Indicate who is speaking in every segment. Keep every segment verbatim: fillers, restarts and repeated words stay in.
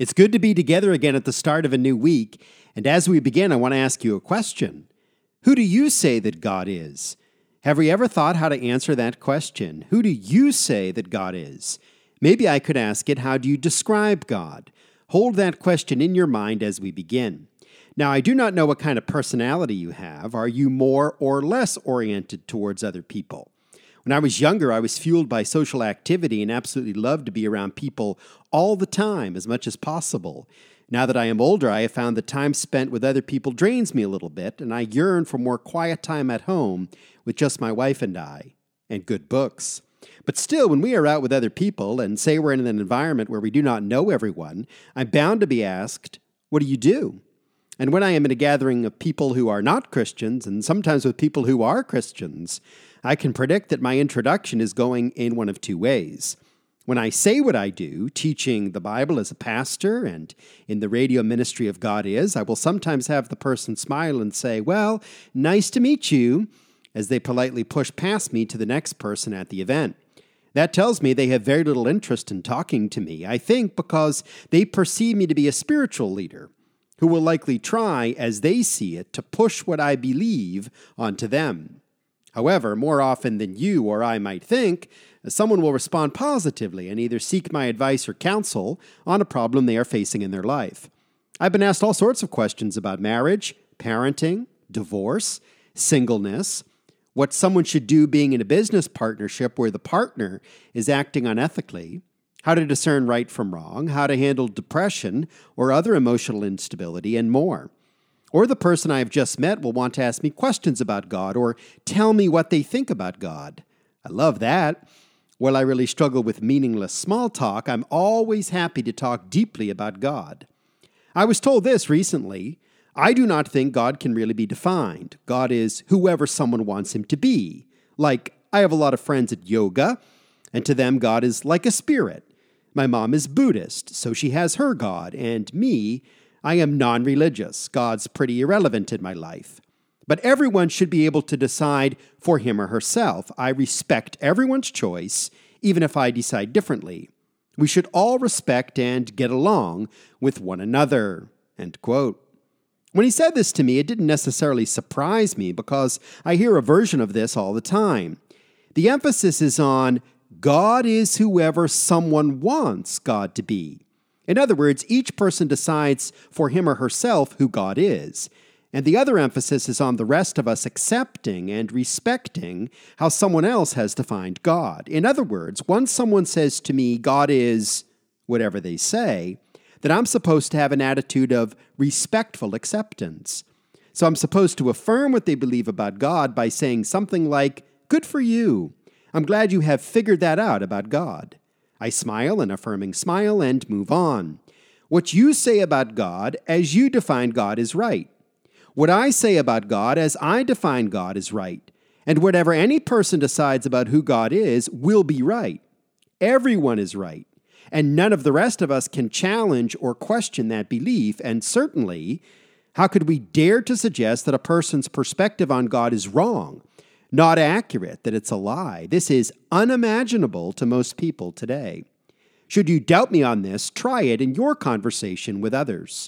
Speaker 1: It's good to be together again at the start of a new week, and as we begin, I want to ask you a question. Who do you say that God is? Have we ever thought how to answer that question? Who do you say that God is? Maybe I could ask it, how do you describe God? Hold that question in your mind as we begin. Now, I do not know what kind of personality you have. Are you more or less oriented towards other people? When I was younger, I was fueled by social activity and absolutely loved to be around people all the time, as much as possible. Now that I am older, I have found that time spent with other people drains me a little bit, and I yearn for more quiet time at home with just my wife and I, and good books. But still, when we are out with other people, and say we're in an environment where we do not know everyone, I'm bound to be asked, what do you do? And when I am in a gathering of people who are not Christians, and sometimes with people who are Christians, I can predict that my introduction is going in one of two ways. When I say what I do, teaching the Bible as a pastor and in the radio ministry of God Is, I will sometimes have the person smile and say, well, nice to meet you, as they politely push past me to the next person at the event. That tells me they have very little interest in talking to me, I think because they perceive me to be a spiritual leader who will likely try, as they see it, to push what I believe onto them. However, more often than you or I might think, someone will respond positively and either seek my advice or counsel on a problem they are facing in their life. I've been asked all sorts of questions about marriage, parenting, divorce, singleness, what someone should do being in a business partnership where the partner is acting unethically, how to discern right from wrong, how to handle depression or other emotional instability, and more. Or the person I have just met will want to ask me questions about God or tell me what they think about God. I love that. While I really struggle with meaningless small talk, I'm always happy to talk deeply about God. I was told this recently. I do not think God can really be defined. God is whoever someone wants him to be. Like, I have a lot of friends at yoga, and to them God is like a spirit. My mom is Buddhist, so she has her God, and me, I am non-religious. God's pretty irrelevant in my life. But everyone should be able to decide for him or herself. I respect everyone's choice, even if I decide differently. We should all respect and get along with one another." End quote. When he said this to me, it didn't necessarily surprise me because I hear a version of this all the time. The emphasis is on God is whoever someone wants God to be. In other words, each person decides for him or herself who God is, and the other emphasis is on the rest of us accepting and respecting how someone else has defined God. In other words, once someone says to me, God is whatever they say, then I'm supposed to have an attitude of respectful acceptance. So I'm supposed to affirm what they believe about God by saying something like, good for you. I'm glad you have figured that out about God. I smile an affirming smile and move on. What you say about God as you define God is right. What I say about God as I define God is right. And whatever any person decides about who God is will be right. Everyone is right. And none of the rest of us can challenge or question that belief. And certainly, how could we dare to suggest that a person's perspective on God is wrong? Not accurate, that it's a lie. This is unimaginable to most people today. Should you doubt me on this, try it in your conversation with others.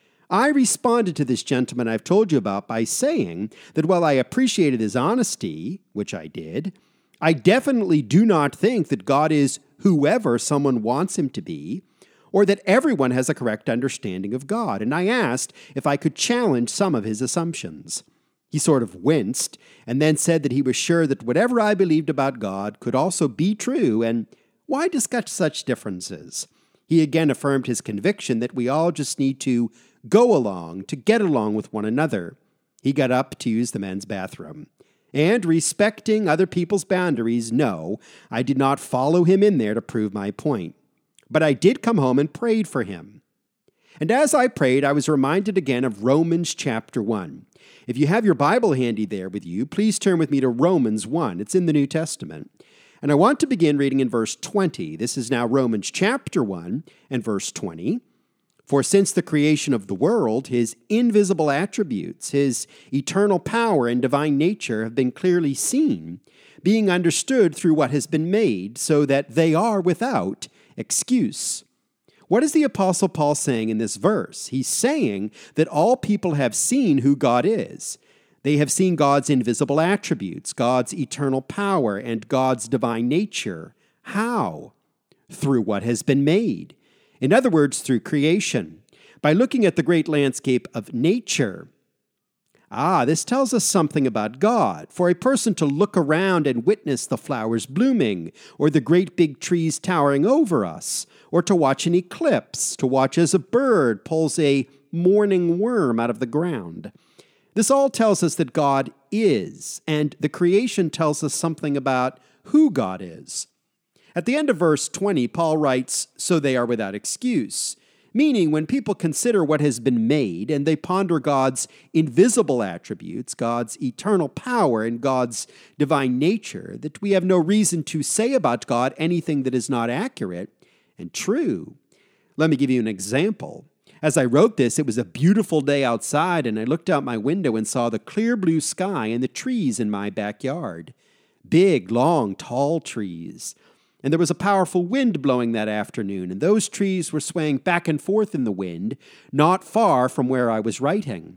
Speaker 1: I responded to this gentleman I've told you about by saying that while I appreciated his honesty, which I did, I definitely do not think that God is whoever someone wants him to be, or that everyone has a correct understanding of God, and I asked if I could challenge some of his assumptions. He sort of winced, and then said that he was sure that whatever I believed about God could also be true, and why discuss such differences? He again affirmed his conviction that we all just need to go along, to get along with one another. He got up to use the men's bathroom. And respecting other people's boundaries, no, I did not follow him in there to prove my point. But I did come home and prayed for him. And as I prayed, I was reminded again of Romans chapter one. If you have your Bible handy there with you, please turn with me to Romans one. It's in the New Testament. And I want to begin reading in verse twenty. This is now Romans chapter one and verse twenty. For since the creation of the world, his invisible attributes, his eternal power and divine nature have been clearly seen, being understood through what has been made, so that they are without excuse. What is the Apostle Paul saying in this verse? He's saying that all people have seen who God is. They have seen God's invisible attributes, God's eternal power, and God's divine nature. How? Through what has been made. In other words, through creation. By looking at the great landscape of nature. Ah, this tells us something about God. For a person to look around and witness the flowers blooming, or the great big trees towering over us, or to watch an eclipse, to watch as a bird pulls a morning worm out of the ground. This all tells us that God is, and the creation tells us something about who God is. At the end of verse twenty, Paul writes, "So they are without excuse." Meaning, when people consider what has been made and they ponder God's invisible attributes, God's eternal power, and God's divine nature, that we have no reason to say about God anything that is not accurate and true. Let me give you an example. As I wrote this, it was a beautiful day outside, and I looked out my window and saw the clear blue sky and the trees in my backyard. Big, long, tall trees. And there was a powerful wind blowing that afternoon, and those trees were swaying back and forth in the wind, not far from where I was writing.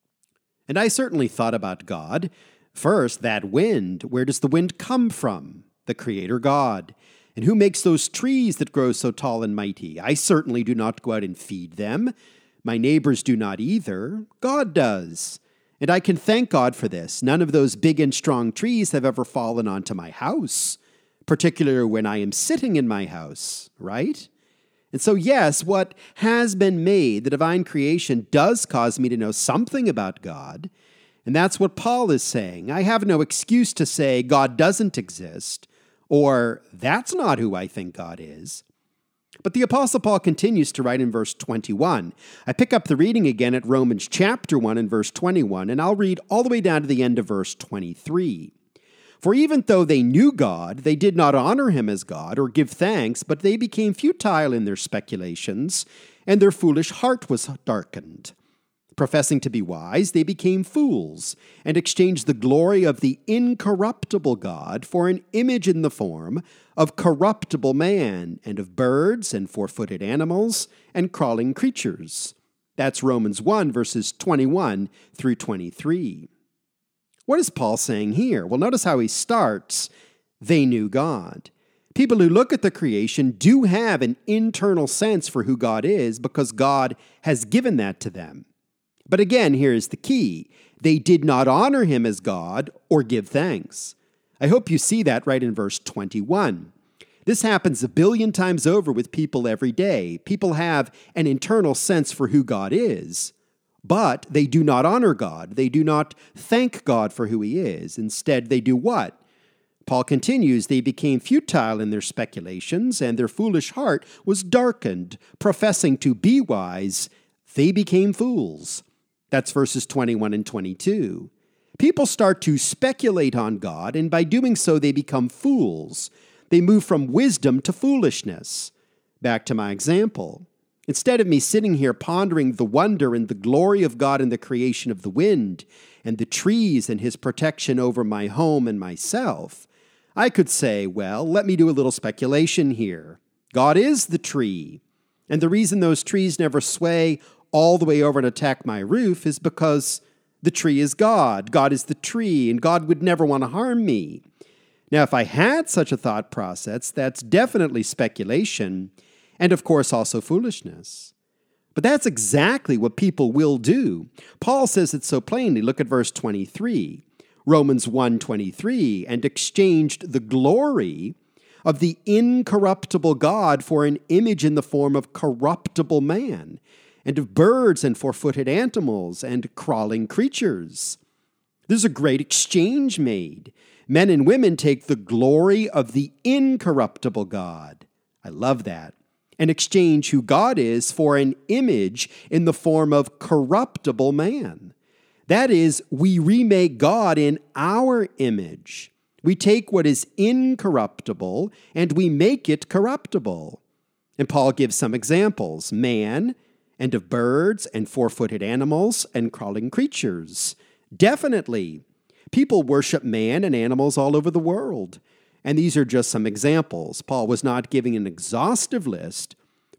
Speaker 1: And I certainly thought about God. First, that wind. Where does the wind come from? The Creator God. And who makes those trees that grow so tall and mighty? I certainly do not go out and feed them. My neighbors do not either. God does. And I can thank God for this. None of those big and strong trees have ever fallen onto my house, particularly when I am sitting in my house, right? And so, yes, what has been made, the divine creation, does cause me to know something about God. And that's what Paul is saying. I have no excuse to say God doesn't exist, or that's not who I think God is. But the Apostle Paul continues to write in verse twenty-one. I pick up the reading again at Romans chapter one and verse twenty-one, and I'll read all the way down to the end of verse twenty-three. For even though they knew God, they did not honor him as God or give thanks, but they became futile in their speculations, and their foolish heart was darkened. Professing to be wise, they became fools, and exchanged the glory of the incorruptible God for an image in the form of corruptible man, and of birds, and four-footed animals, and crawling creatures. That's Romans one, verses twenty-one through twenty-three. What is Paul saying here? Well, notice how he starts. They knew God. People who look at the creation do have an internal sense for who God is because God has given that to them. But again, here is the key. They did not honor him as God or give thanks. I hope you see that right in verse twenty-one. This happens a billion times over with people every day. People have an internal sense for who God is, but they do not honor God. They do not thank God for who he is. Instead, they do what? Paul continues, they became futile in their speculations, and their foolish heart was darkened. Professing to be wise, they became fools. That's verses twenty-one and twenty-two. People start to speculate on God, and by doing so, they become fools. They move from wisdom to foolishness. Back to my example. Instead of me sitting here pondering the wonder and the glory of God in the creation of the wind and the trees and his protection over my home and myself, I could say, well, let me do a little speculation here. God is the tree, and the reason those trees never sway all the way over and attack my roof is because the tree is God. God is the tree, and God would never want to harm me. Now, if I had such a thought process, that's definitely speculation, and of course also foolishness. But that's exactly what people will do. Paul says it so plainly. Look at verse twenty-three. Romans one twenty-three, and exchanged the glory of the incorruptible God for an image in the form of corruptible man, and of birds and four-footed animals and crawling creatures. There's a great exchange made. Men and women take the glory of the incorruptible God. I love that. And exchange who God is for an image in the form of corruptible man. That is, we remake God in our image. We take what is incorruptible and we make it corruptible. And Paul gives some examples. Man, and of birds, and four-footed animals, and crawling creatures. Definitely. People worship man and animals all over the world. And these are just some examples. Paul was not giving an exhaustive list.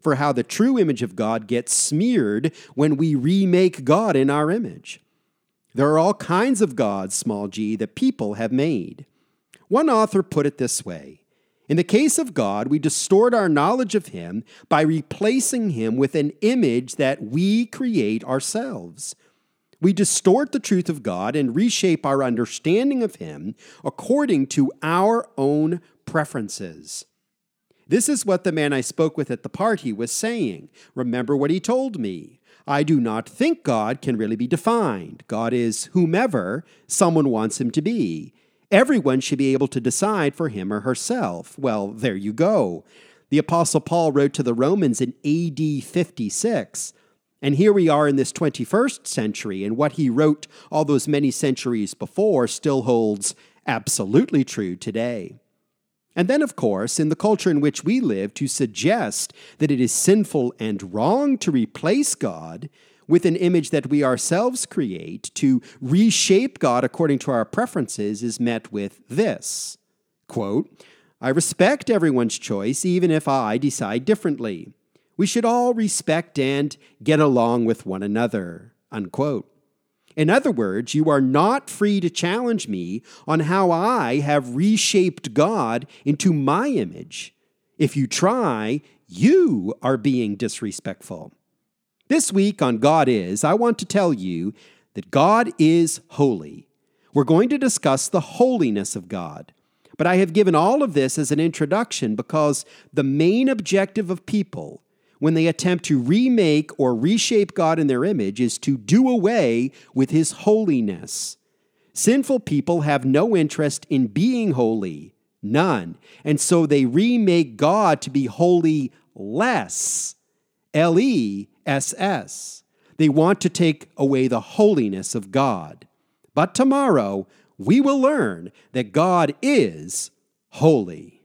Speaker 1: for how the true image of God gets smeared when we remake God in our image. There are all kinds of gods, small g, that people have made. One author put it this way: in the case of God, we distort our knowledge of him by replacing him with an image that we create ourselves. We distort the truth of God and reshape our understanding of him according to our own preferences. This is what the man I spoke with at the party was saying. Remember what he told me. I do not think God can really be defined. God is whomever someone wants him to be. Everyone should be able to decide for him or herself. Well, there you go. The Apostle Paul wrote to the Romans in A D fifty-six. And here we are in this twenty-first century, and what he wrote all those many centuries before still holds absolutely true today. And then, of course, in the culture in which we live, to suggest that it is sinful and wrong to replace God with an image that we ourselves create, to reshape God according to our preferences, is met with this, quote, I respect everyone's choice, even if I decide differently. We should all respect and get along with one another, unquote. In other words, you are not free to challenge me on how I have reshaped God into my image. If you try, you are being disrespectful. This week on God Is, I want to tell you that God is holy. We're going to discuss the holiness of God. But I have given all of this as an introduction because the main objective of people, when they attempt to remake or reshape God in their image, is to do away with his holiness. Sinful people have no interest in being holy, none, and so they remake God to be holy less, L E S S. They want to take away the holiness of God. But tomorrow, we will learn that God is holy.